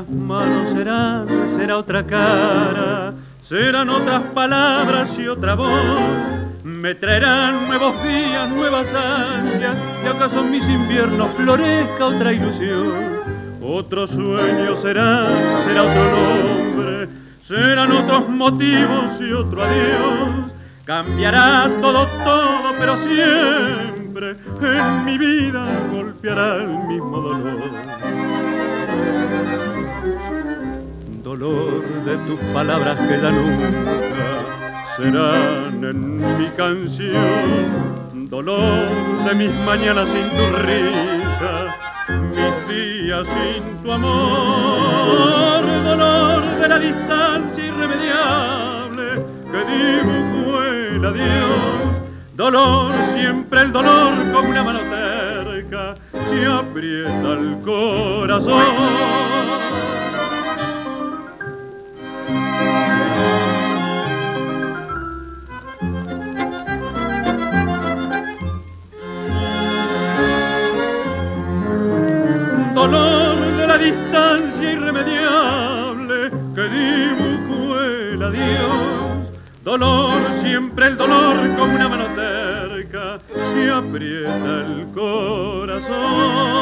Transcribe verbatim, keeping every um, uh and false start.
otras manos serán, será otra cara, serán otras palabras y otra voz. Me traerán nuevos días, nuevas ansias, y acaso en mis inviernos florezca otra ilusión. Otro sueño será, será otro nombre, serán otros motivos y otro adiós. Cambiará todo, todo, pero siempre en mi vida golpeará el mismo dolor. Dolor de tus palabras que ya nunca serán en mi canción. Dolor de mis mañanas sin tu risa, mis días sin tu amor. Dolor de la distancia irremediable que dibujó el adiós. Dolor, siempre el dolor como una mano terca que aprieta el corazón. Dolor de la distancia irremediable que dibujó el adiós. Dolor, siempre el dolor como una mano terca que aprieta el corazón.